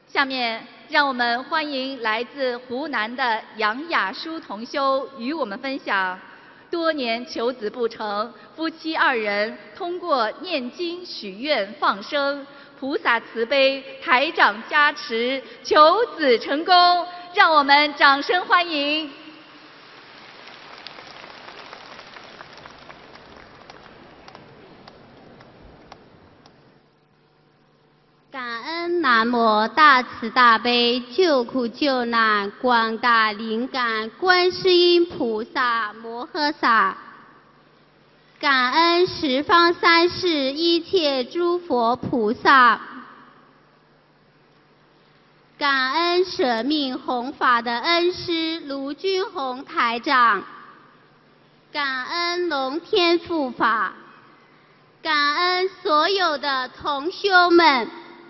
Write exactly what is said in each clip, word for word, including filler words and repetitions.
下面，让我们欢迎来自湖南的杨雅舒同修与我们分享，多年求子不成，夫妻二人通过念经许愿放生，菩萨慈悲，台长加持，求子成功，让我们掌声欢迎。 感恩南无大慈大悲救苦救难广大灵感观世音菩萨摩诃萨，感恩十方三世一切诸佛菩萨，感恩舍命弘法的恩师卢军宏台长，感恩龙天护法，感恩所有的同修们。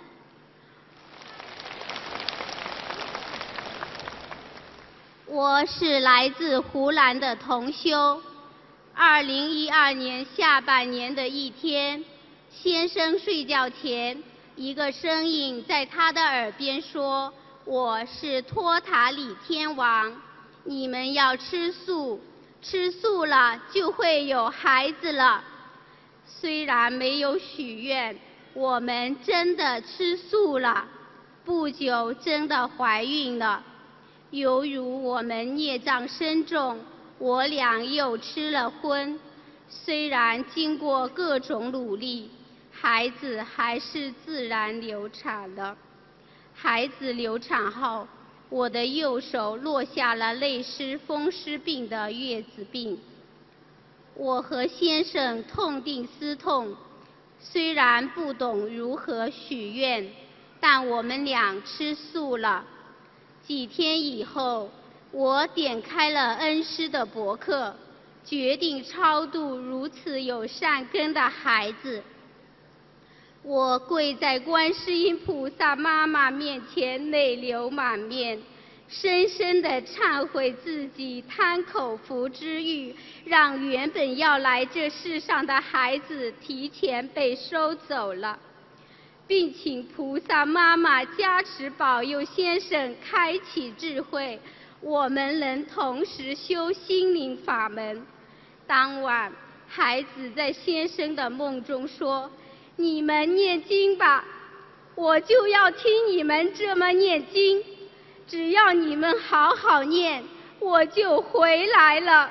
我是来自湖南的同修。二零一二年下半年的一天，先生睡觉前，一个声音在他的耳边说：“我是托塔李天王，你们要吃素，吃素了就会有孩子了。”虽然没有许愿，我们真的吃素了，不久真的怀孕了。犹如我们孽障深重，我俩又吃了荤。虽然经过各种努力，孩子还是自然流产了。孩子流产后，我的右手落下了类似风湿病的月子病。我和先生痛定思痛，虽然不懂如何许愿，但我们俩吃素了。几天以后，我点开了恩师的博客，决定超度如此有善根的孩子。我跪在观世音菩萨妈妈面前，泪流满面，深深地忏悔自己贪口福之欲，让原本要来这世上的孩子提前被收走了，并请菩萨妈妈加持保佑先生开启智慧，我们能同时修心灵法门。当晚，孩子在先生的梦中说：“你们念经吧，我就要听你们这么念经，只要你们好好念，我就回来了。”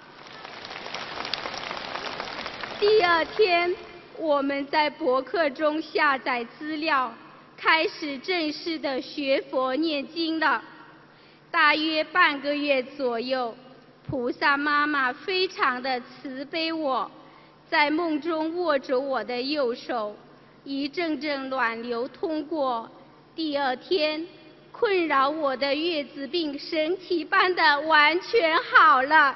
第二天，我们在博客中下载资料，开始正式的学佛念经了。大约半个月左右，菩萨妈妈非常的慈悲我，在梦中握着我的右手，一阵阵暖流通过。第二天，困扰我的月子病神奇般的完全好了。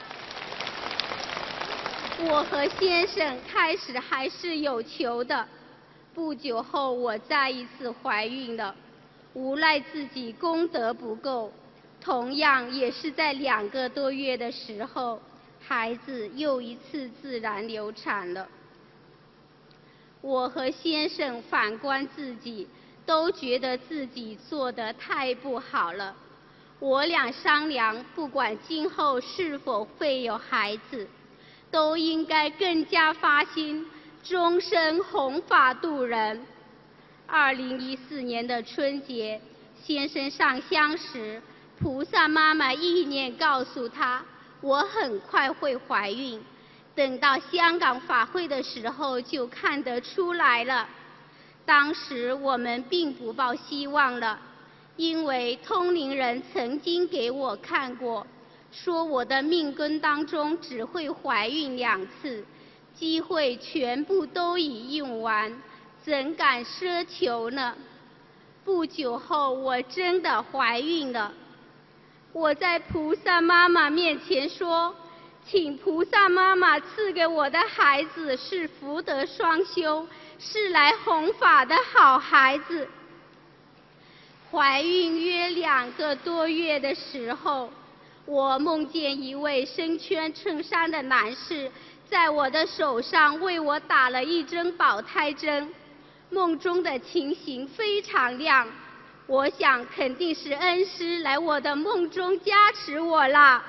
我和先生开始还是有求的，不久后我再一次怀孕了，无奈自己功德不够，同样也是在两个多月的时候，孩子又一次自然流产了。我和先生反观自己，都觉得自己做得太不好了。我俩商量，不管今后是否会有孩子，都应该更加发心，终身弘法度人。二零一四年的春节，先生上香时，菩萨妈妈意念告诉他，我很快会怀孕。等到香港法会的时候，就看得出来了。当时我们并不抱希望了，因为通灵人曾经给我看过，说我的命根当中只会怀孕两次，机会全部都已用完，怎敢奢求呢？不久后，我真的怀孕了。我在菩萨妈妈面前说，请菩萨妈妈赐给我的孩子是福德双修，是来弘法的好孩子。怀孕约两个多月的时候，我梦见一位身穿衬衫的男士在我的手上为我打了一针保胎针，梦中的情形非常亮， 我想肯定是恩师来我的梦中加持我了。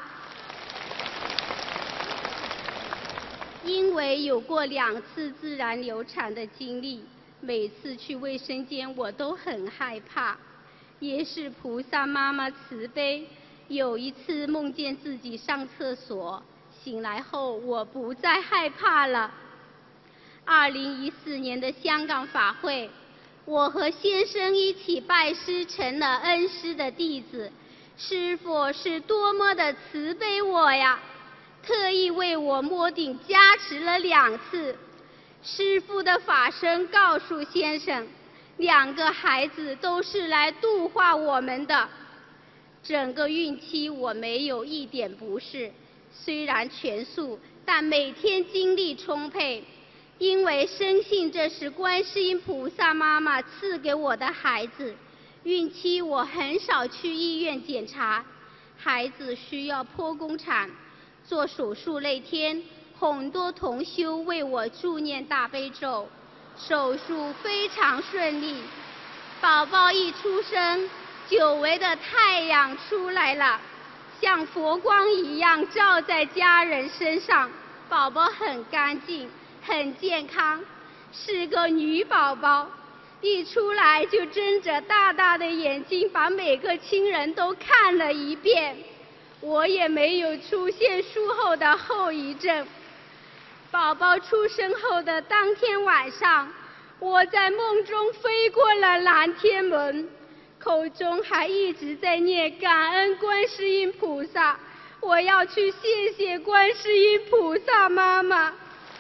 因为有过两次自然流产的经历，每次去卫生间我都很害怕。也是菩萨妈妈慈悲，有一次梦见自己上厕所，醒来后我不再害怕了。二零一四年的香港法会，我和先生一起拜师，成了恩师的弟子。师父是多么的慈悲我呀，特意为我摸顶加持了两次。师父的法身告诉先生，两个孩子都是来度化我们的。整个孕期我没有一点不适，虽然全素，但每天精力充沛。因为深信这是观世音菩萨妈妈赐给我的孩子，孕期我很少去医院检查。孩子需要剖宫产，做手术那天，很多同修为我助念大悲咒，手术非常顺利。宝宝一出生，久违的太阳出来了，像佛光一样照在家人身上。宝宝很干净，很健康，是个女宝宝。一出来就睁着大大的眼睛，把每个亲人都看了一遍。我也没有出现术后的后遗症。宝宝出生后的当天晚上，我在梦中飞过了南天门，口中还一直在念感恩观世音菩萨，我要去谢谢观世音菩萨妈妈。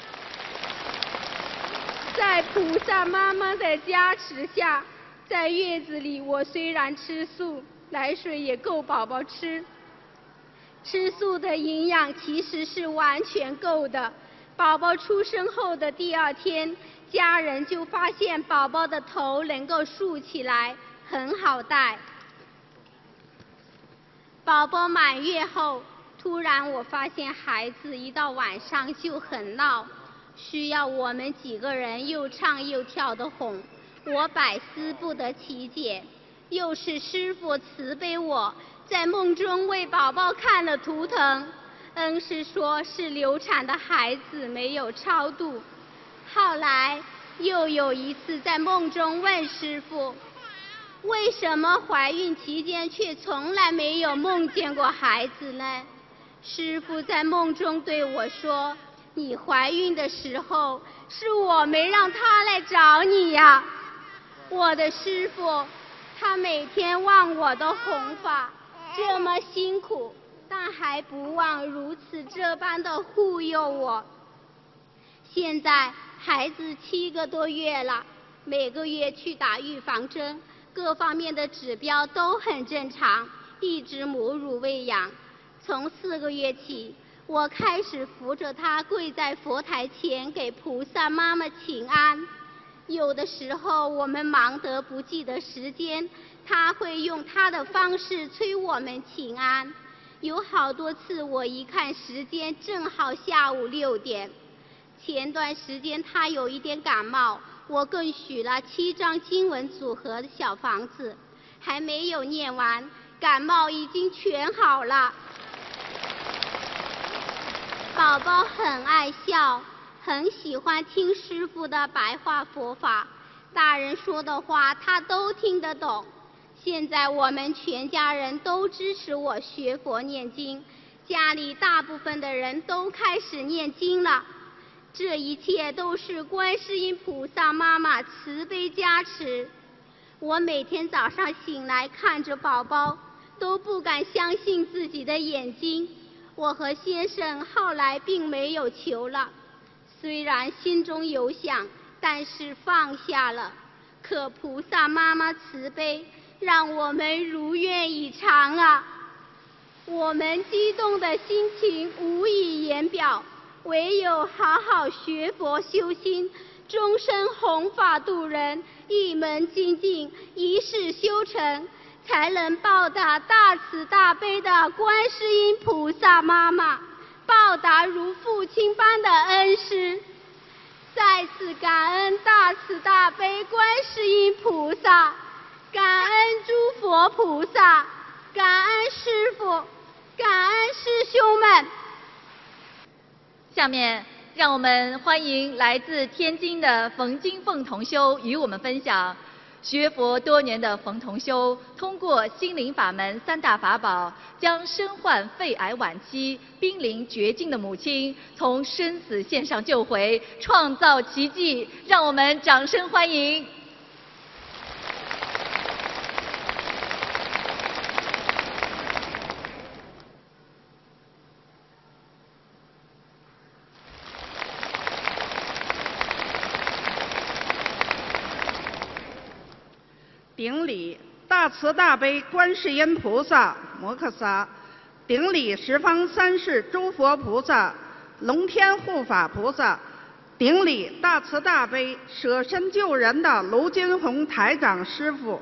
在菩萨妈妈的加持下，在月子里我虽然吃素，奶水也够宝宝吃。吃素的营养其实是完全够的。宝宝出生后的第二天，家人就发现宝宝的头能够竖起来，很好带。宝宝满月后，突然我发现孩子一到晚上就很闹，需要我们几个人又唱又跳的哄，我百思不得其解。又是师父慈悲我，在梦中为宝宝看了图腾，恩师说是流产的孩子没有超度。后来又有一次在梦中问师父，为什么怀孕期间却从来没有梦见过孩子呢？师父在梦中对我说，你怀孕的时候是我没让他来找你呀。我的师父，他每天忘我的弘法，这么辛苦，但还不忘如此这般的护佑我。现在孩子七个多月了，每个月去打预防针，各方面的指标都很正常，一直母乳喂养。从四个月起，我开始扶着他跪在佛台前给菩萨妈妈请安。有的时候我们忙得不记得时间，他会用他的方式催我们请安。有好多次我一看时间，正好下午六点。前段时间他有一点感冒，我更许了七张经文组合的小房子，还没有念完，感冒已经全好了。宝宝很爱笑，很喜欢听师父的白话佛法，大人说的话他都听得懂。现在我们全家人都支持我学佛念经，家里大部分的人都开始念经了。这一切都是观世音菩萨妈妈慈悲加持。我每天早上醒来看着宝宝，都不敢相信自己的眼睛。我和先生后来并没有求了，虽然心中有想，但是放下了。可菩萨妈妈慈悲，让我们如愿以偿啊！我们激动的心情无以言表，唯有好好学佛修心，终身弘法度人，一门精进，一世修成，才能报答大慈大悲的观世音菩萨妈妈，报答如父亲般的恩师。再次感恩大慈大悲观世音菩萨， 感恩诸佛菩萨，感恩师父，感恩师兄们。 下面让我们欢迎来自天津的冯金凤同修与我们分享，学佛多年的冯同修通过心灵法门三大法宝，将身患肺癌晚期、濒临绝境的母亲从生死线上救回，创造奇迹。让我们掌声欢迎。 顶礼大慈大悲观世音菩萨摩诃萨，顶礼十方三世诸佛菩萨、龙天护法菩萨，顶礼大慈大悲舍身救人的卢金红台长师父。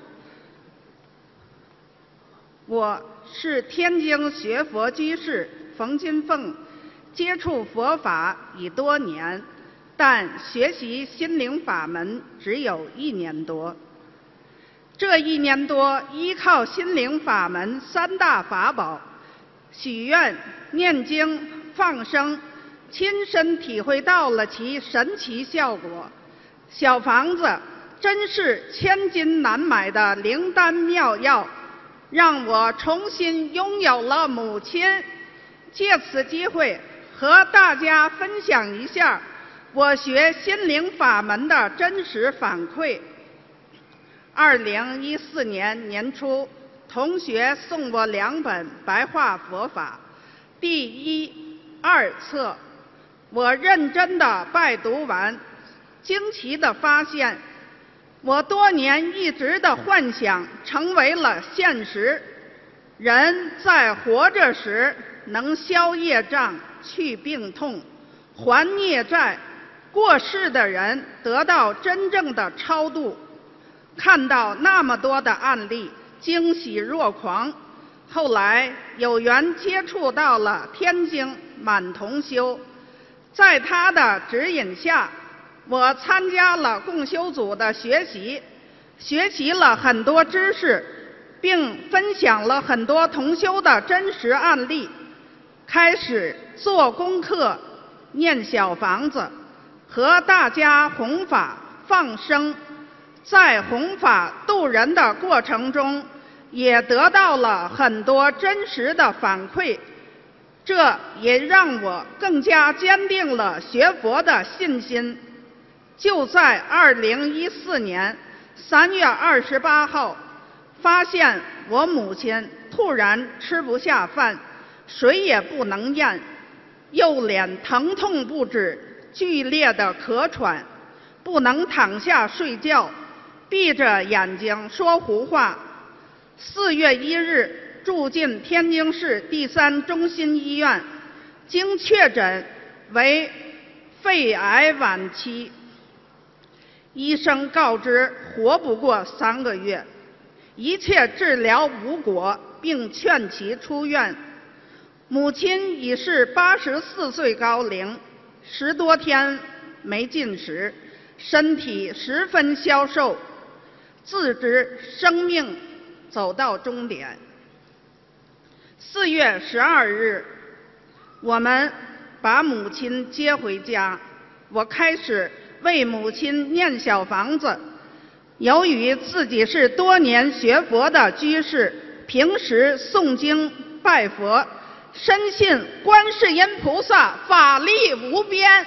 我是天津学佛居士冯金凤，接触佛法已多年，但学习心灵法门只有一年多。这一年多，依靠心灵法门三大法宝，许愿、念经、放生，亲身体会到了其神奇效果。小房子真是千金难买的灵丹妙药，让我重新拥有了母亲。借此机会和大家分享一下我学心灵法门的真实反馈。二零一四年年初，同学送我两本白话佛法，第一、二册，我认真地拜读完，惊奇地发现，我多年一直的幻想成为了现实。人在活着时能消业障、去病痛、还孽债，过世的人得到真正的超度。看到那么多的案例，惊喜若狂。后来有缘接触到了天津满同修，在他的指引下，我参加了共修组的学习，学习了很多知识，并分享了很多同修的真实案例，开始做功课、念小房子，和大家弘法放生。在弘法度人的过程中，也得到了很多真实的反馈，这也让我更加坚定了学佛的信心。就在二零一四年三月二十八号，发现我母亲突然吃不下饭，水也不能咽，右脸疼痛不止，剧烈的咳喘，不能躺下睡觉，闭着眼睛说胡话。四月一日住进天津市第三中心医院，经确诊为肺癌晚期，医生告知活不过三个月，一切治疗无果，并劝其出院。母亲已是八十四岁高龄，十多天没进食，身体十分消瘦，自知生命走到终点。四月十二日，我们把母亲接回家，我开始为母亲念小房子。由于自己是多年学佛的居士，平时诵经拜佛，深信观世音菩萨法力无边，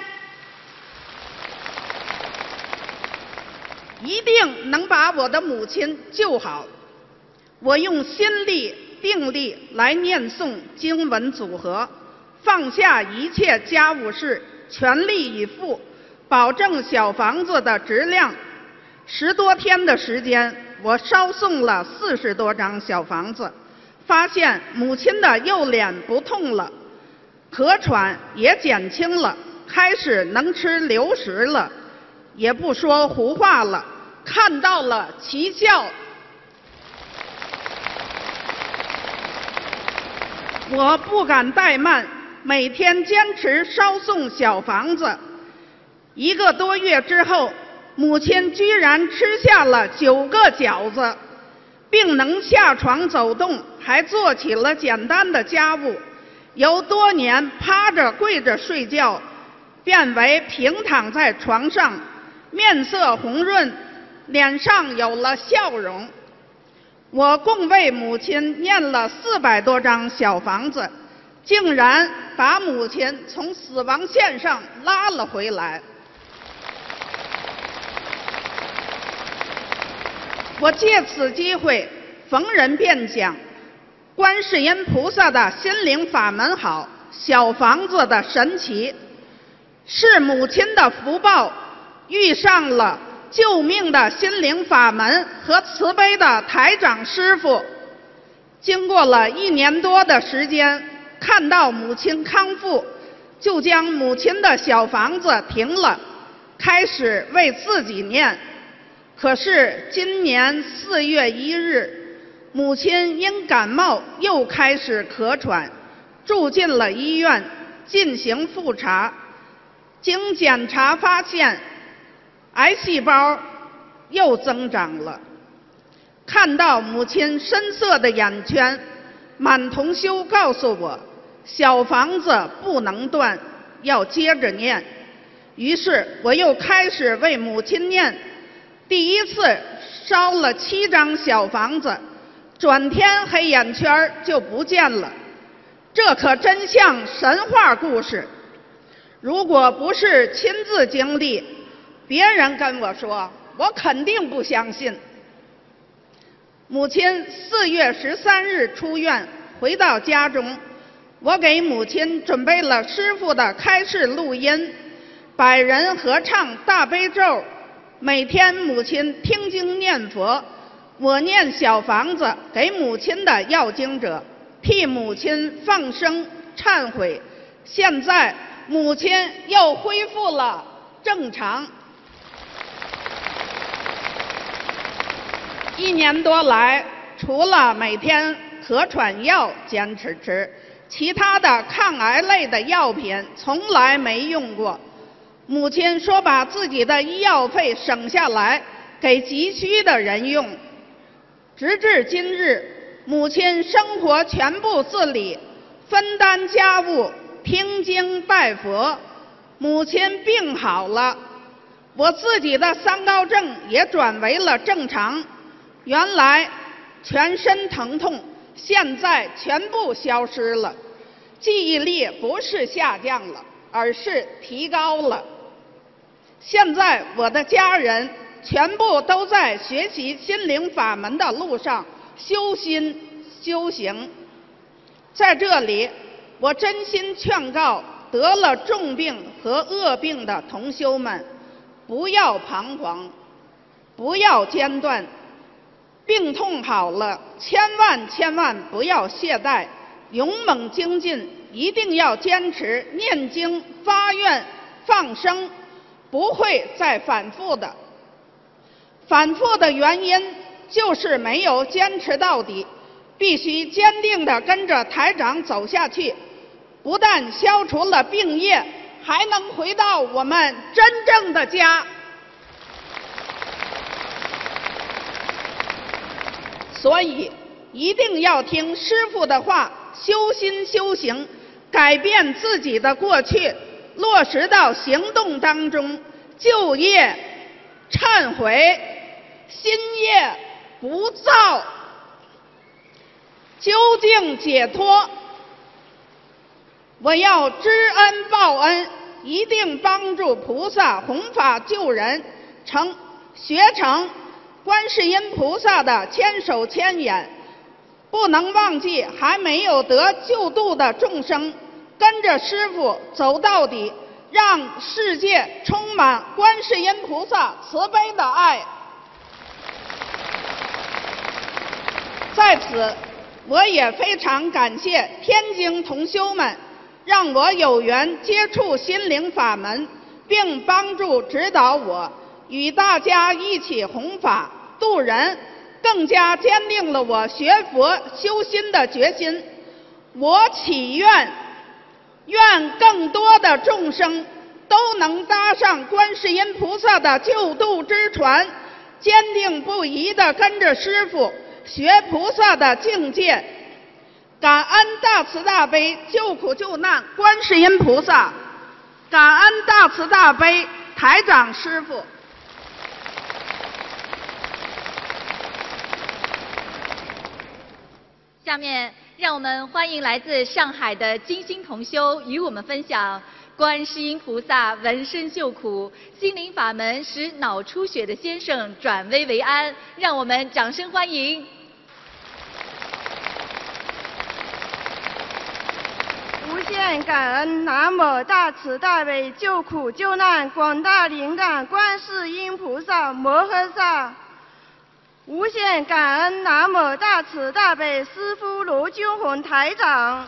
一定能把我的母亲救好。我用心力、定力来念诵经文组合，放下一切家务事，全力以赴，保证小房子的质量。十多天的时间，我烧送了四十多张小房子，发现母亲的右脸不痛了，咳喘也减轻了，开始能吃流食了，也不说胡话了，看到了奇效。我不敢怠慢，每天坚持烧送小房子。一个多月之后，母亲居然吃下了九个饺子， 并能下床走动，还做起了简单的家务，由多年趴着跪着睡觉，变为平躺在床上，面色红润，脸上有了笑容。我共为母亲念了四百多张小房子，竟然把母亲从死亡线上拉了回来。我借此机会逢人便讲，观世音菩萨的心灵法门好，小房子的神奇，是母亲的福报，遇上了救命的心灵法门和慈悲的台长师傅。经过了一年多的时间，看到母亲康复，就将母亲的小房子停了，开始为自己念。可是今年四月一日，母亲因感冒又开始咳喘，住进了医院进行复查。经检查发现，癌细胞又增长了。看到母亲深色的眼圈，满同修告诉我，小房子不能断，要接着念。于是我又开始为母亲念。第一次烧了七张小房子，转天黑眼圈就不见了，这可真像神话故事。如果不是亲自经历，别人跟我说，我肯定不相信。母亲四月十三日出院，回到家中，我给母亲准备了师父的开示录音，百人合唱大悲咒。每天母亲听经念佛，我念小房子给母亲的要经者，替母亲放生忏悔。现在母亲又恢复了正常。一年多来，除了每天咳喘药坚持吃，其他的抗癌类的药品从来没用过。母亲说把自己的医药费省下来给急需的人用。直至今日，母亲生活全部自理，分担家务，听经拜佛。母亲病好了，我自己的三高症也转为了正常。原来全身疼痛，现在全部消失了。记忆力不是下降了，而是提高了。现在我的家人全部都在学习心灵法门的路上修心修行。在这里，我真心劝告得了重病和恶病的同修们，不要彷徨，不要间断。病痛好了，千万千万不要懈怠，勇猛精进，一定要坚持念经、发愿、放生。不会再反复的。反复的原因就是没有坚持到底，必须坚定地跟着台长走下去，不但消除了病业，还能回到我们真正的家。所以一定要听师父的话，修心修行，改变自己的过去，落实到行动当中，旧业忏悔，新业不造，究竟解脱。我要知恩报恩，一定帮助菩萨弘法救人，成学成观世音菩萨的千手千眼，不能忘记还没有得救度的众生，跟着师父走到底，让世界充满观世音菩萨慈悲的爱。在此，我也非常感谢天津同修们，让我有缘接触心灵法门，并帮助指导我，与大家一起弘法度人，更加坚定了我学佛修心的决心。我祈愿，愿更多的众生都能搭上观世音菩萨的救度之船，坚定不移地跟着师父， 学菩萨的境界，感恩大慈大悲救苦救难观世音菩萨，感恩大慈大悲台长师父。 下面让我们欢迎来自上海的金星同修与我们分享观世音菩萨闻声救苦，心灵法门使脑出血的先生转危为安，让我们掌声欢迎。 无限感恩南无大慈大悲救苦救难广大灵感观世音菩萨摩诃萨。无限感恩南无大慈大悲师父卢军宏台长。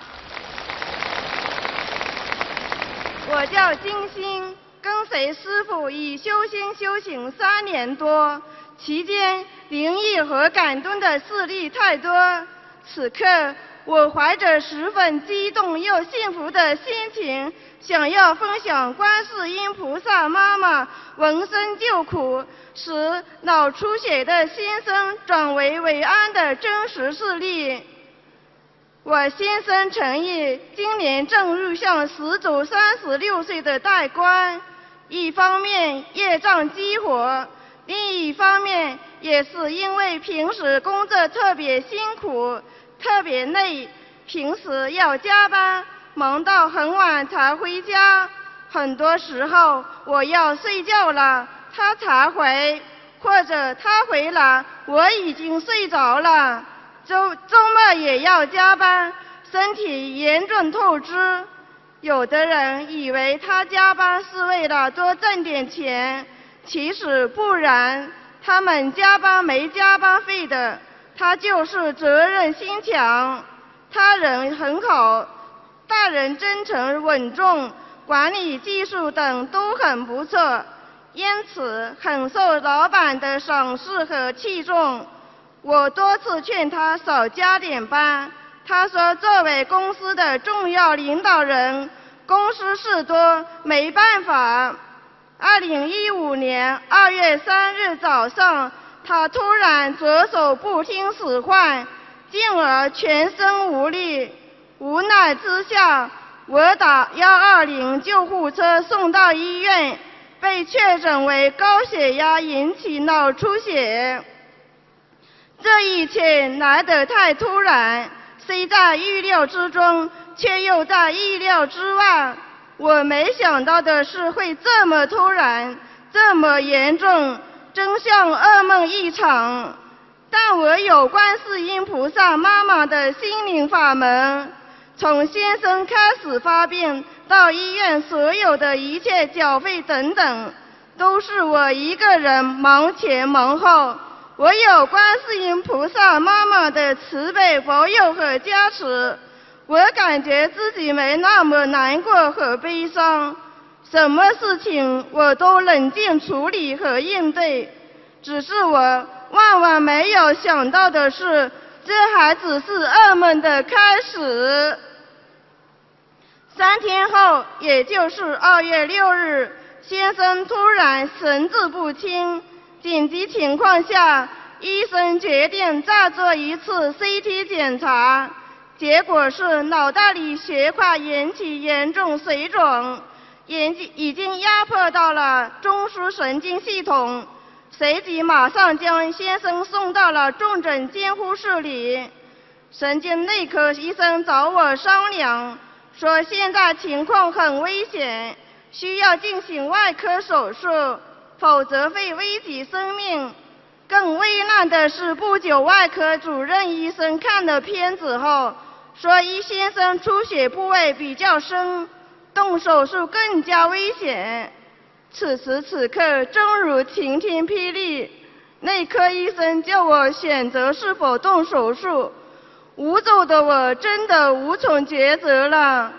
我叫金星，跟随师父已修心修行三年多，期间灵异和感动的事例太多。此刻我怀着十分激动又幸福的心情，想要分享观世音菩萨妈妈闻声救苦，使脑出血的先生转危为安的真实事例。我先生陈毅今年正入向十足三十六岁的大关，一方面业障激活，另一方面也是因为平时工作特别辛苦，特别累，平时要加班，忙到很晚才回家。很多时候我要睡觉了，他才回，或者他回来，我已经睡着了。周周末也要加班，身体严重透支。有的人以为他加班是为了多挣点钱，其实不然，他们加班没加班费的。他就是责任心强，他人很好，待人真诚稳重，管理技术等都很不错，因此很受老板的赏识和器重。我多次劝他少加点班，他说作为公司的重要领导人，公司事多没办法。二零一五年二月三日早上，他突然左手不听使唤，进而全身无力。无奈之下，我打一二零救护车送到医院，被确诊为高血压引起脑出血。这一切来得太突然，虽在预料之中，却又在意料之外。我没想到的是会这么突然，这么严重，真像噩梦一场。但我有观世音菩萨妈妈的心灵法门，从先生开始发病到医院所有的一切缴费等等，都是我一个人忙前忙后。我有观世音菩萨妈妈的慈悲保佑和加持，我感觉自己没那么难过和悲伤，什么事情我都冷静处理和应对。只是我万万没有想到的是，这还只是噩梦的开始。三天后，也就是二月六日，先生突然神志不清，紧急情况下，医生决定再做一次 C T 检查，结果是脑袋里血块引起严重水肿，已经压迫到了中枢神经系统，随即马上将先生送到了重症监护室里。神经内科医生找我商量，说现在情况很危险，需要进行外科手术，否则会危及生命。更危难的是，不久外科主任医生看了片子后，说一先生出血部位比较深，动手术更加危险。此时此刻正如晴天霹雳，内科医生叫我选择是否动手术，无助的我真的无从抉择了。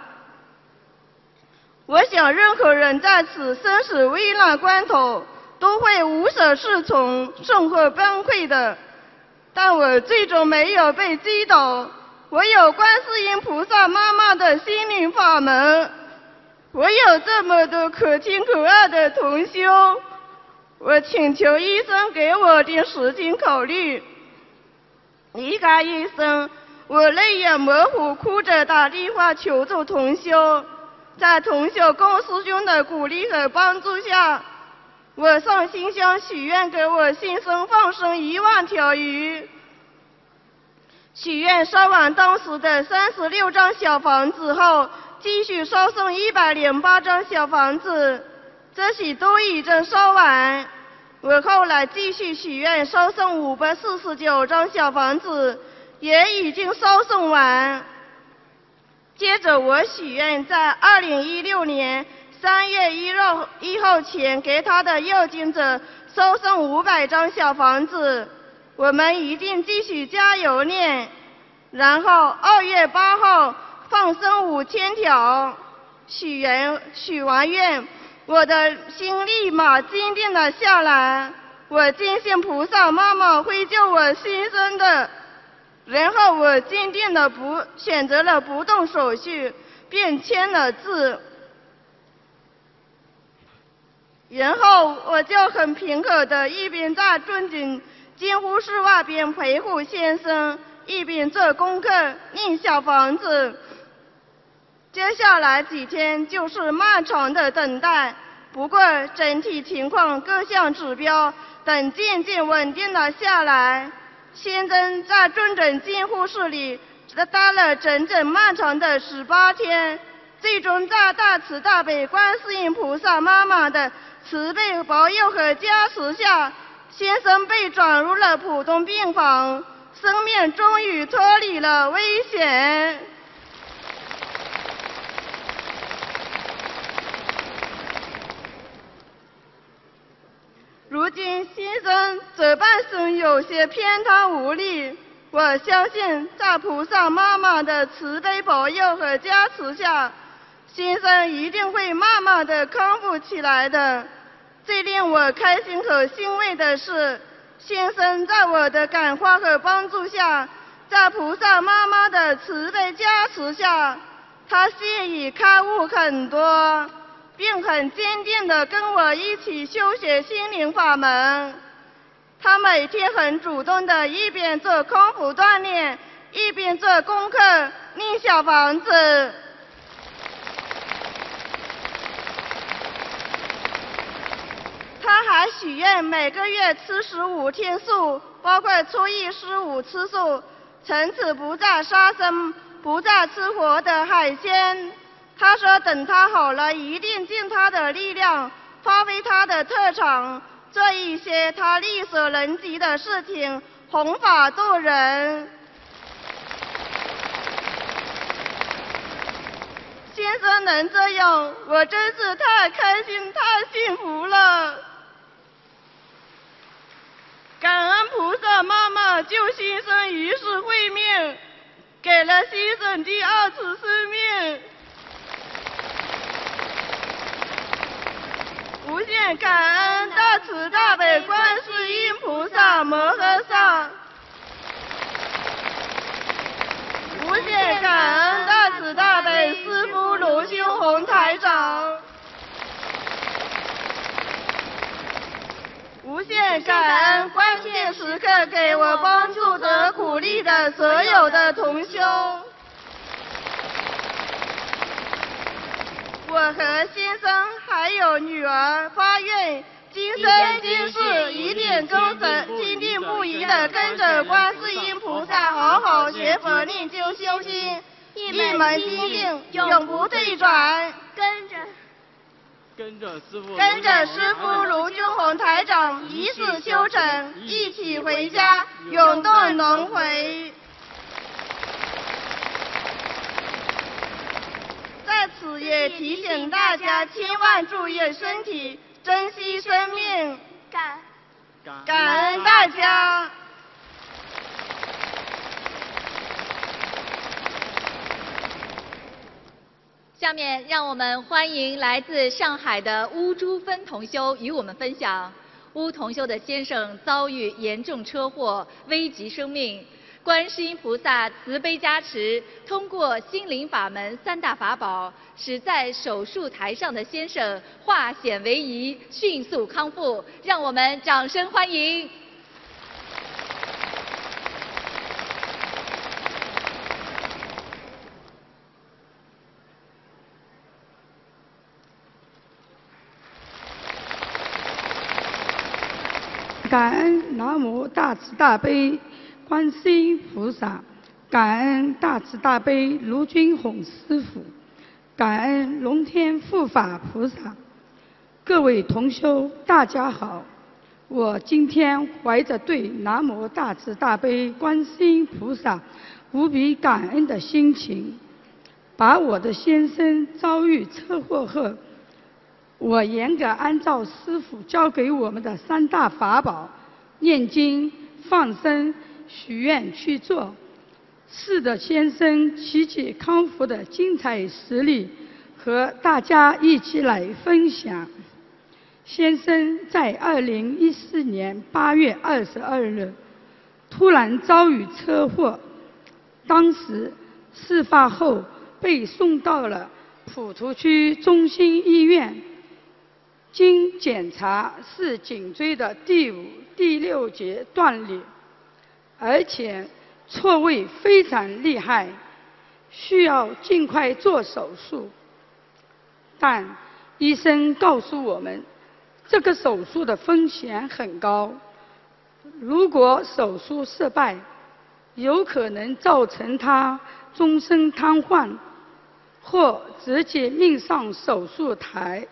我想任何人在此生死危难关头都会无所适从，甚或崩溃的，但我最终没有被击倒。我有观世音菩萨妈妈的心灵法门，我有这么多可亲可爱的同修，我请求医生给我点时间考虑。 离开医生，我泪眼模糊，哭着打电话求助同修。在同修龚师兄的鼓励和帮助下，我上新香许愿给我先生放生一万条鱼。许愿烧完当时的三十六张小房子后，继续烧送一百零八张小房子，这些都已经烧完。我后来继续许愿烧送五百四十九张小房子，也已经烧送完。接着我许愿在二零一六年三月一号一号前给他的要经者烧送五百张小房子，我们一定继续加油念。然后二月八号放生五千条，许愿许完愿，我的心立马坚定了下来。我坚信菩萨妈妈会救我先生的。然后我坚定的不选择了不动手续，便签了字。然后我就很平和的一边在尊敬监护室外边陪护先生，一边做功课念小房子。接下来几天就是漫长的等待，不过整体情况各项指标等渐渐稳定了下来。先生在重症监护室里待了整整漫长的十八天，最终在大慈大悲观世音菩萨妈妈的慈悲保佑和加持下，先生被转入了普通病房，生命终于脱离了危险。如今先生左半身有些偏瘫无力，我相信在菩萨妈妈的慈悲保佑和加持下，先生一定会慢慢的康复起来的。最令我开心和欣慰的是，先生在我的感化和帮助下，在菩萨妈妈的慈悲加持下，他现已开悟很多，并很坚定地跟我一起修学心灵法门。他每天很主动地一边做康复锻炼，一边做功课念小房子。他还许愿每个月吃十五天素，包括初一十五吃素，从此不再杀生，不再吃活的海鲜。他说等他好了，一定尽他的力量，发挥他的特长，做一些他力所能及的事情，弘法度人。先生能这样，我真是太开心太幸福了。感恩菩萨妈妈救先生一世慧命，给了先生第二次生命。无限感恩大慈大悲观世音菩萨摩诃萨，无限感恩大慈大悲师父卢修宏台长，无限感恩关键时刻给我帮助和鼓励的所有的同修。我和先生还有女儿发愿，今生今世一定忠诚、坚定不移地跟着观世音菩萨好好学佛念经修心，一门精进，永不退转。 跟着跟着师父， 跟着师父卢军宏台长一世修成，一起回家，永断轮回。在此也提醒大家，千万注意身体，珍惜生命。 感感恩大家。 下面让我们欢迎来自上海的邬珠芬同修与我们分享。邬同修的先生遭遇严重车祸，危及生命。观世音菩萨慈悲加持，通过心灵法门三大法宝，使在手术台上的先生化险为夷，迅速康复。让我们掌声欢迎！ 感恩南无大慈大悲观世音菩萨，感恩大慈大悲卢军宏师父，感恩龙天护法菩萨。各位同修，大家好！我今天怀着对南无大慈大悲观世音菩萨无比感恩的心情，把我的先生遭遇车祸后，我严格按照师父教给我们的三大法宝念经、放生、许愿去做，使得先生奇迹康复的精彩实例和大家一起来分享。先生在二零一四年八月二十二日突然遭遇车祸，当时事发后被送到了普陀区中心医院，经检查是颈椎的第五、第六节断裂，而且错位非常厉害，需要尽快做手术。但医生告诉我们，这个手术的风险很高，如果手术失败，有可能造成他终身瘫痪，或直接命丧手术台。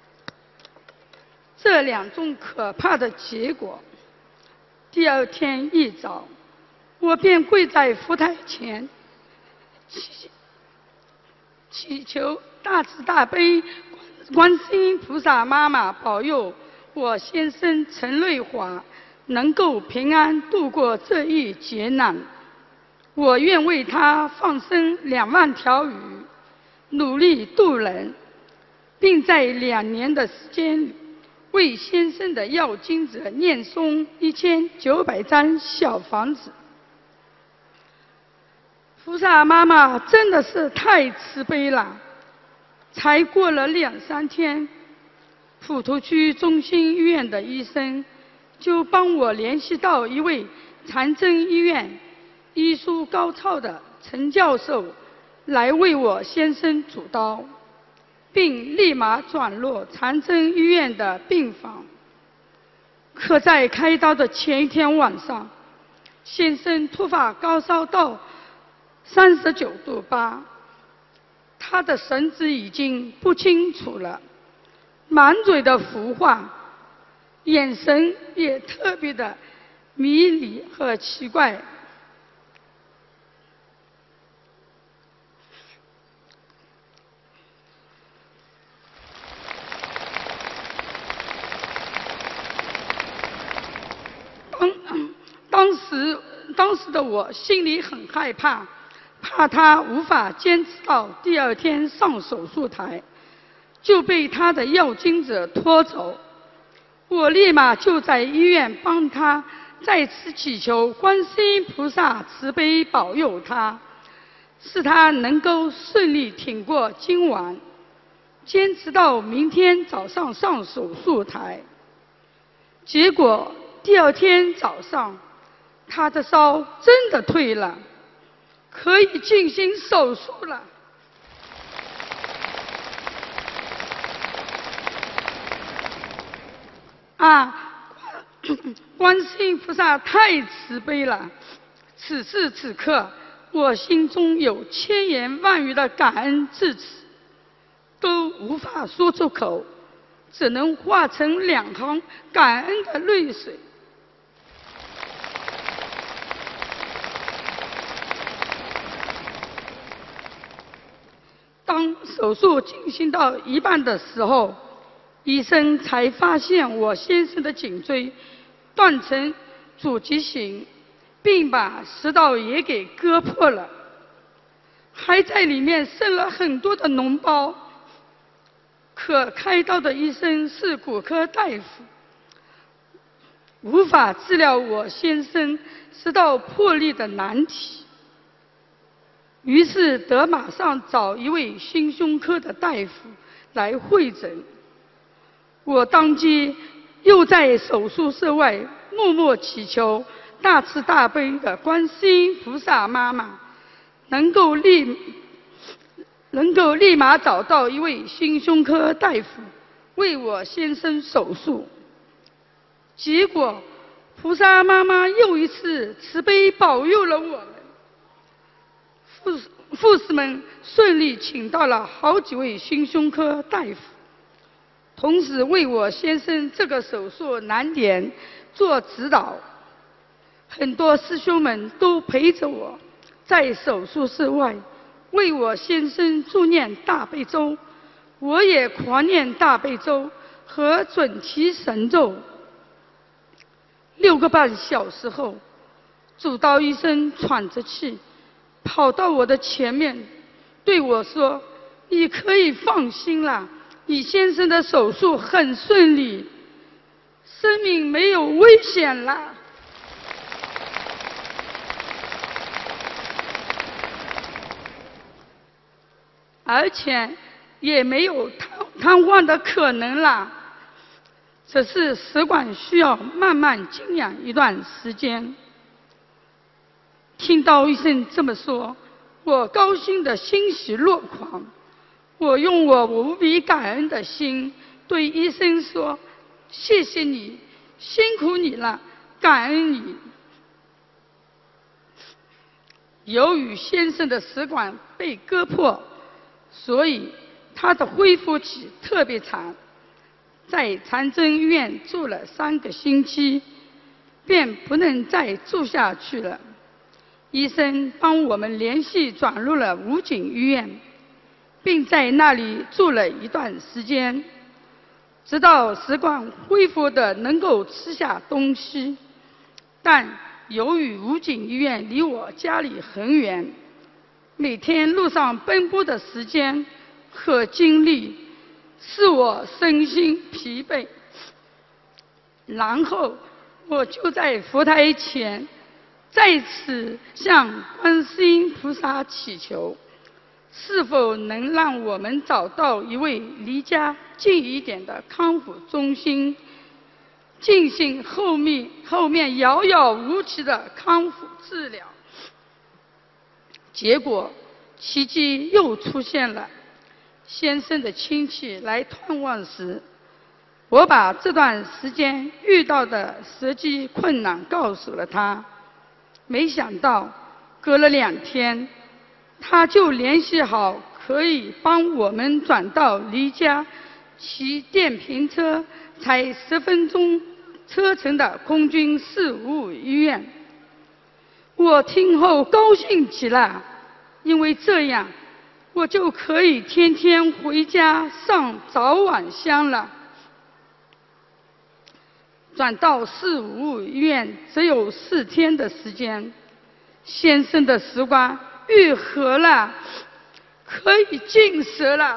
这两种可怕的结果，第二天一早，我便跪在佛台前，祈祈求大慈大悲观世音菩萨妈妈保佑我先生陈瑞华能够平安度过这一劫难。我愿为他放生两万条鱼，努力度人，并在两年的时间里为先生的要经者念诵一千九百张小房子。菩萨妈妈真的是太慈悲了。才过了两三天，普陀区中心医院的医生就帮我联系到一位长征医院医术高超的陈教授来为我先生主刀，并立马转入长征医院的病房。可在开刀的前一天晚上，先生突发高烧到三十九度八，他的神志已经不清楚了，满嘴的胡话，眼神也特别的迷离和奇怪。当当时当时的我心里很害怕，怕他无法坚持到第二天上手术台，就被他的要经者拖走。我立马就在医院帮他再次祈求观世音菩萨慈悲保佑他，使他能够顺利挺过今晚，坚持到明天早上上手术台。结果第二天早上，他的烧真的退了，可以进行手术了。啊，观世音菩萨太慈悲了！此时此刻，我心中有千言万语的感恩至此，都无法说出口，只能化成两行感恩的泪水。当手术进行到一半的时候，医生才发现我先生的颈椎断成阻击型，并把食道也给割破了，还在里面生了很多的脓包。可开刀的医生是骨科大夫，无法治疗我先生食道破裂的难题，于是得马上找一位心胸科的大夫来会诊。我当即又在手术室外默默祈求大慈大悲的观世音菩萨妈妈能够立能够立马找到一位心胸科大夫为我先生手术。结果菩萨妈妈又一次慈悲保佑了我们。护士护士们顺利请到了好几位心胸科大夫，同时为我先生这个手术难点做指导。很多师兄们都陪着我在手术室外为我先生助念大悲咒，我也狂念大悲咒和准提神咒。六个半小时后，主刀医生喘着气跑到我的前面对我说：“你可以放心了，你先生的手术很顺利，生命没有危险了。”而且也没有瘫瘫痪的可能了，只是食管需要慢慢静养一段时间。听到医生这么说，我高兴得欣喜若狂。我用我无比感恩的心对医生说：“谢谢你，辛苦你了，感恩你。”由于先生的食管被割破，所以他的恢复期特别长，在长征医院住了三个星期，便不能再住下去了。医生帮我们联系转入了武警医院，并在那里住了一段时间，直到食管恢复的能够吃下东西。但由于武警医院离我家里很远，每天路上奔波的时间和精力使我身心疲惫。然后我就在佛台前再次向观世音菩萨祈求，是否能让我们找到一位离家近一点的康复中心，进行后面后面遥遥无期的康复治疗。结果奇迹又出现了。先生的亲戚来探望时，我把这段时间遇到的实际困难告诉了他。没想到隔了两天，他就联系好可以帮我们转到离家骑电瓶车才十分钟车程的空军四五五医院。我听后高兴极了，因为这样我就可以天天回家上早晚香了。转到四五五医院只有四天的时间，先生的食管愈合了，可以进食了。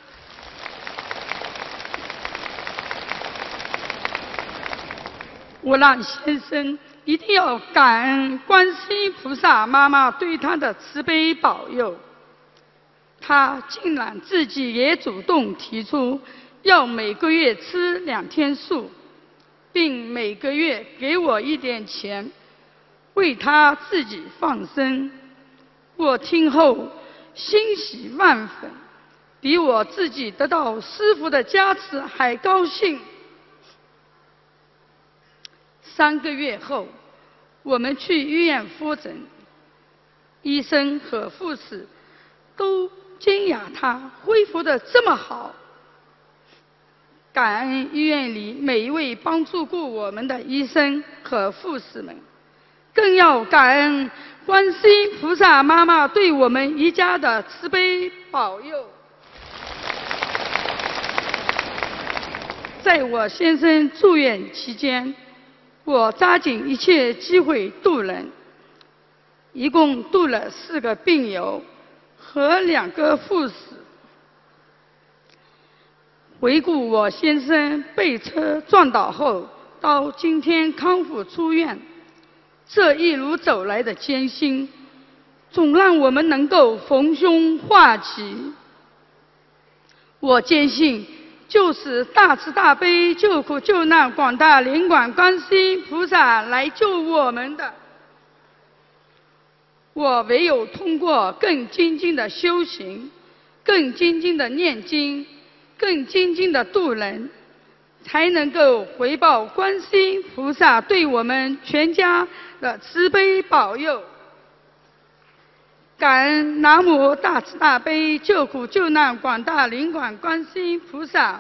我让先生一定要感恩观世音菩萨妈妈对他的慈悲保佑。他竟然自己也主动提出要每个月吃两天素，并每个月给我一点钱，为他自己放生。我听后欣喜万分，比我自己得到师父的加持还高兴。三个月后，我们去医院复诊，医生和护士都惊讶他恢复得这么好。感恩医院里每一位帮助过我们的医生和护士们，更要感恩观世音菩萨妈妈对我们一家的慈悲保佑。在我先生住院期间，我抓紧一切机会渡人，一共渡了四个病友和两个护士。回顾我先生被车撞倒后到今天康复出院，这一路走来的艰辛，总让我们能够逢凶化吉。我坚信，就是大慈大悲救苦救难广大灵感观世音菩萨来救我们的。我唯有通过更精进的修行，更精进的念经，更精进的度人， 才能够回报观世音菩萨对我们全家的慈悲保佑。感恩南无大慈大悲救苦救难广大灵感观世音菩萨，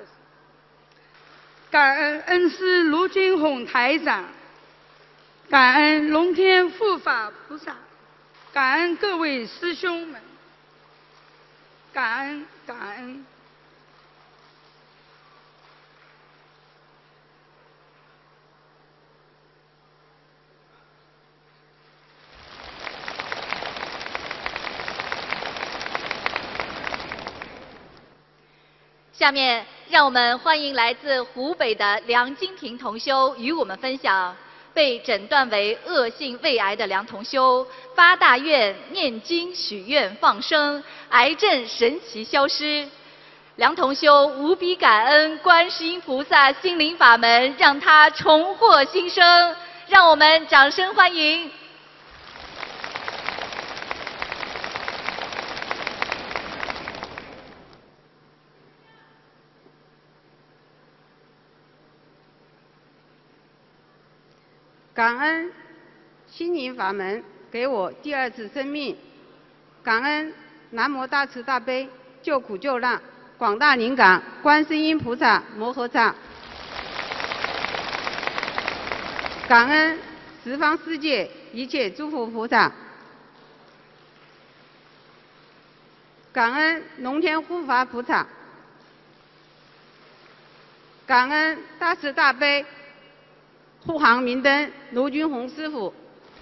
感恩恩师卢军宏台长，感恩龙天护法菩萨，感恩各位师兄们，感恩感恩。 下面让我们欢迎来自湖北的梁金平同修与我们分享被诊断为恶性胃癌的梁同修发大愿、念经、许愿、放生，癌症神奇消失。梁同修无比感恩观世音菩萨心灵法门，让他重获新生。让我们掌声欢迎。 感恩心灵法门给我第二次生命，感恩南无大慈大悲救苦救难广大灵感观世音菩萨摩诃萨，感恩十方世界一切诸佛菩萨，感恩龙天护法菩萨，感恩大慈大悲护航明灯卢军宏师傅。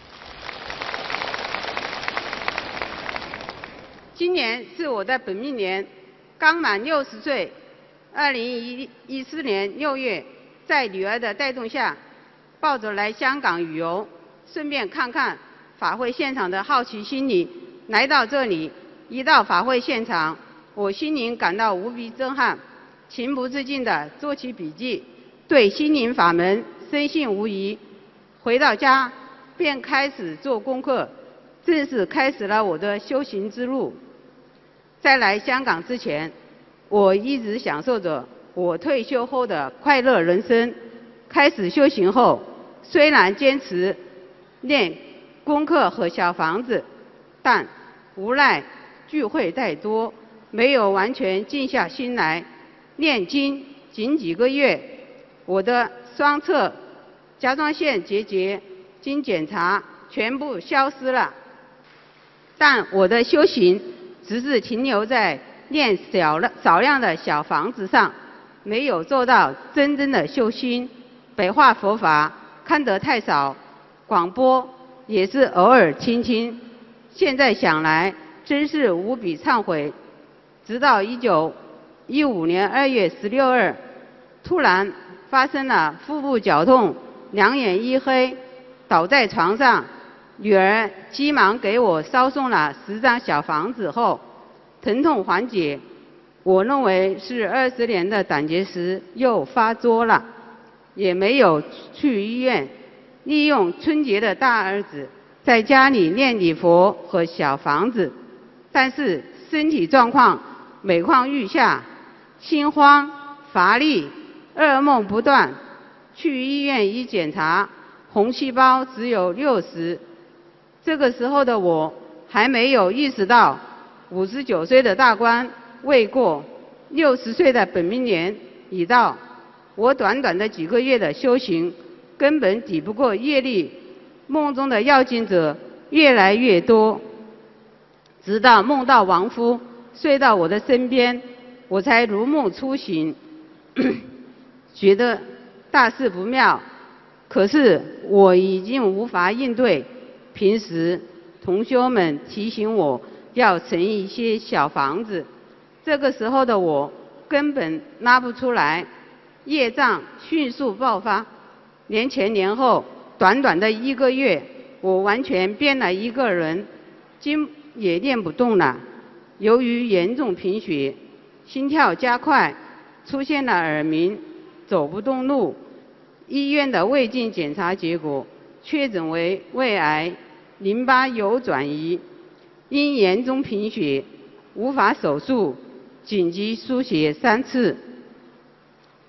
今年是我的本命年，刚满六十岁。二零一四年六月，在女儿的带动下，抱着来香港旅游，顺便看看法会现场的好奇心理，来到这里。一到法会现场，我心灵感到无比震撼，情不自禁地做起笔记，对心灵法门深信无疑。回到家便开始做功课，正式开始了我的修行之路。在来香港之前，我一直享受着我退休后的快乐人生。开始修行后，虽然坚持练功课和小房子，但无奈聚会太多，没有完全静下心来念经。仅几个月，我的双侧甲状腺结节经检查全部消失了，但我的修行只是停留在念小了少量的小房子上，没有做到真正的修心。白话佛法看得太少，广播也是偶尔听听。现在想来，真是无比忏悔。直到一九一五年二月十六日，突然发生了腹部绞痛，两眼一黑，倒在床上。女儿急忙给我捎送了十张小房子后，疼痛缓解。我认为是二十年的胆结石又发作了，也没有去医院。利用春节的大儿子在家里念礼佛和小房子，但是身体状况每况愈下，心慌乏力，噩梦不断。去医院一检查，红细胞只有六十。这个时候的我还没有意识到，五十九岁的大关未过，六十岁的本命年已到。我短短的几个月的修行，根本抵不过业力。梦中的要经者越来越多，直到梦到亡夫睡到我的身边，我才如梦初醒，觉得大事不妙。可是我已经无法应对。平时同修们提醒我要存一些小房子，这个时候的我根本拉不出来，业障迅速爆发。年前年后，短短的一个月，我完全变了一个人，经也练不动了。由于严重贫血，心跳加快，出现了耳鸣，走不动路。医院的胃镜检查结果确诊为胃癌，淋巴有转移，因严重贫血无法手术，紧急输血三次。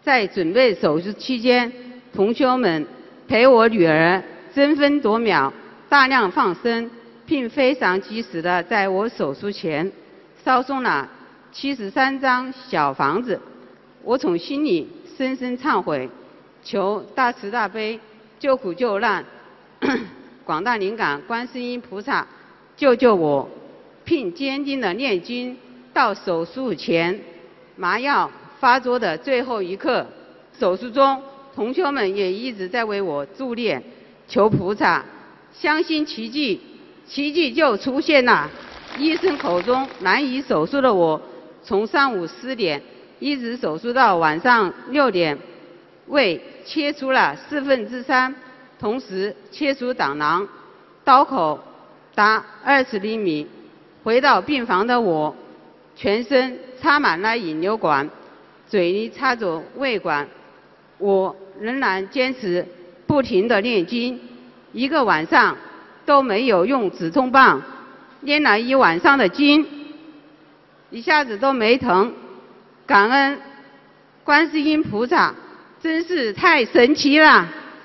在准备手术期间，同修们陪我女儿争分夺秒，大量放生，并非常及时的在我手术前烧送了七十三张小房子。我从心里深深忏悔，求大慈大悲、救苦救难、广大灵感观世音菩萨救救我，并坚定的念经到手术前麻药发作的最后一刻。手术中，同修们也一直在为我助念，求菩萨，相信奇迹，奇迹就出现了。医生口中难以手术的我，从上午十点一直手术到晚上六点，胃切除了四分之三，同时切除胆囊，刀口达二十厘米。回到病房的我，全身插满了引流管，嘴里插着胃管，我仍然坚持不停地念经，一个晚上都没有用止痛棒，念了一晚上的经，一下子都没疼。感恩观世音菩萨，真是太神奇了。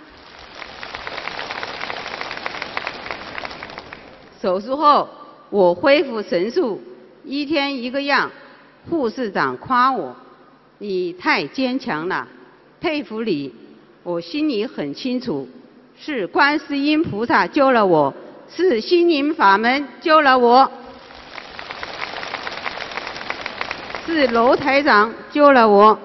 手术后我恢复神速，一天一个样。护士长夸我，你太坚强了，佩服你。我心里很清楚，是观世音菩萨救了我，是心灵法门救了我，是楼台长救了我。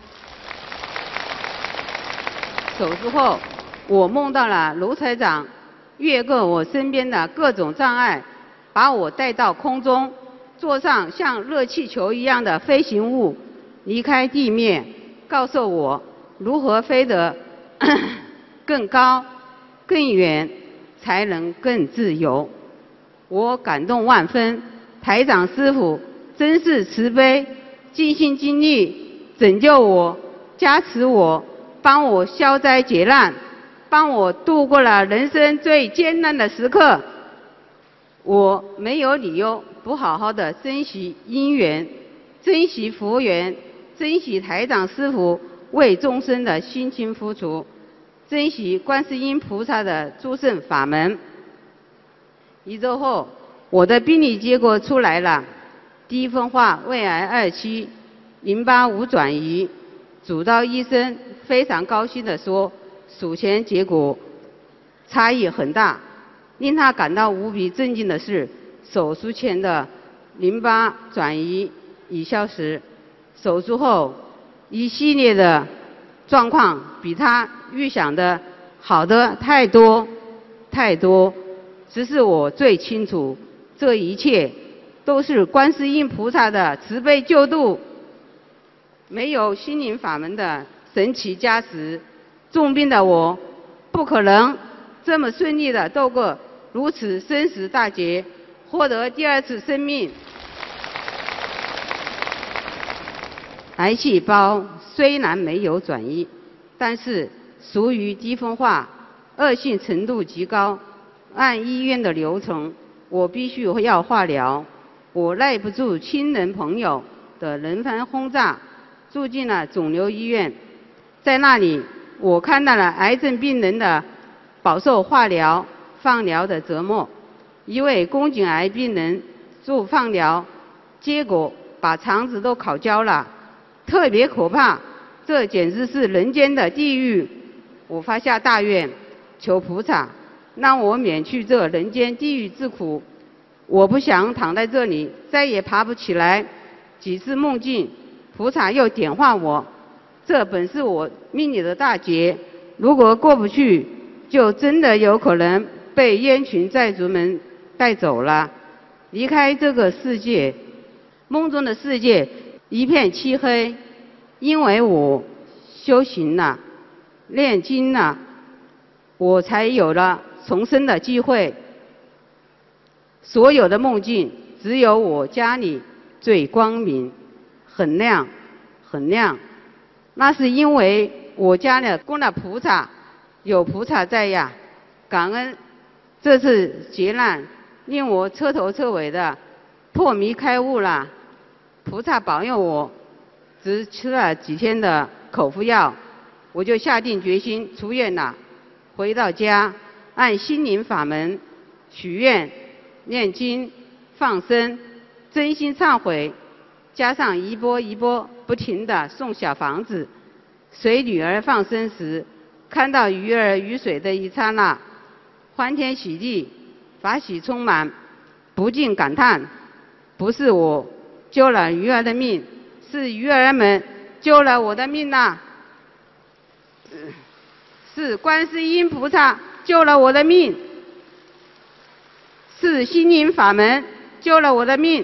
手术后，我梦到了楼台长越过我身边的各种障碍，把我带到空中，坐上像热气球一样的飞行物，离开地面，告诉我如何飞得更高、更远，才能更自由。我感动万分，台长师父真是慈悲，尽心尽力拯救我，加持我，帮我消灾解难，帮我度过了人生最艰难的时刻。我没有理由不好好的珍惜因缘，珍惜佛缘，珍惜台长师父为众生的辛勤付出，珍惜观世音菩萨的诸圣法门。一周后，我的病理结果出来了，低分化胃癌二期，淋巴无转移。主刀医生非常高兴地说，术前结果差异很大。令他感到无比震惊的是，手术前的淋巴转移已消失，手术后一系列的状况比他预想的好的太多太多。只是我最清楚，这一切都是观世音菩萨的慈悲救度，没有心灵法门的神奇加持，重病的我不可能这么顺利的度过如此生死大劫，获得第二次生命。癌细胞虽然没有转移，但是属于低分化，恶性程度极高。按医院的流程，我必须要化疗。我耐不住亲人朋友的人番轰炸，住进了肿瘤医院。在那里，我看到了癌症病人的饱受化疗、放疗的折磨。一位宫颈癌病人住放疗，结果把肠子都烤焦了，特别可怕，这简直是人间的地狱。我发下大愿，求菩萨让我免去这人间地狱之苦。我不想躺在这里，再也爬不起来。几次梦境，菩萨又点化我，这本是我命里的大劫，如果过不去，就真的有可能被冤群债主们带走了，离开这个世界。梦中的世界一片漆黑，因为我修行了，念经了，我才有了重生的机会。所有的梦境，只有我家里最光明，很亮，很亮。那是因为我家里供了菩萨，有菩萨在呀。感恩这次劫难，令我彻头彻尾的破迷开悟了。菩萨保佑我， 只吃了几天的口服药，我就下定决心出院了。回到家，按心灵法门许愿、念经、放生、真心忏悔，加上一波一波不停地送小房子。随女儿放生时，看到鱼儿鱼水的一刹那，欢天喜地，法喜充满，不禁感叹：不是我救了鱼儿的命，是鱼儿们救了我的命呐、啊！是观世音菩萨救了我的命，是心灵法门救了我的命。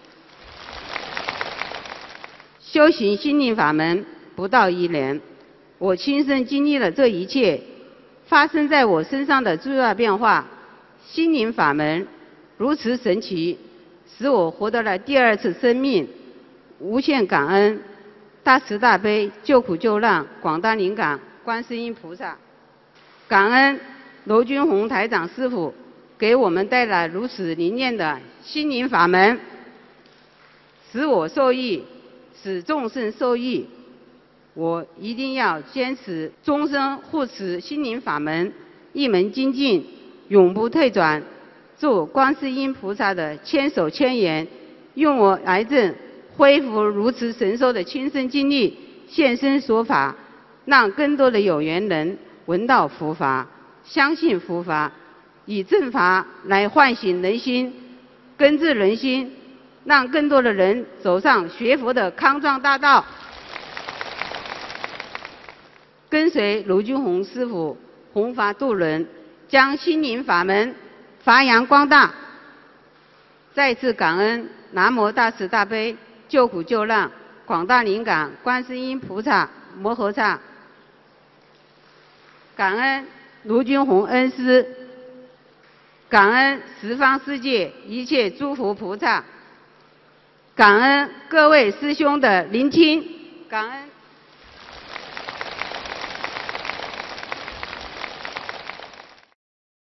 修行心灵法门不到一年，我亲身经历了这一切发生在我身上的重大变化。心灵法门如此神奇，使我获得了第二次生命。无限感恩大慈大悲救苦救难广大灵感观世音菩萨，感恩罗军宏台长师父给我们带来如此灵验的心灵法门，使我受益，使众生受益。我一定要坚持终身护持心灵法门，一门精进，永不退转。祝观世音菩萨的千手千眼，用我癌症恢复如此神兽的亲身经历现身说法，让更多的有缘人闻到佛法，相信佛法，以正法来唤醒人心，根治人心，让更多的人走上学佛的康庄大道。跟随卢军宏师父弘法度人，将心灵法门发扬光大。再次感恩南无大慈大悲救苦救难广大灵感观世音菩萨摩诃萨，感恩卢军宏恩师，感恩十方世界一切诸佛菩萨，感恩各位师兄的聆听，感恩。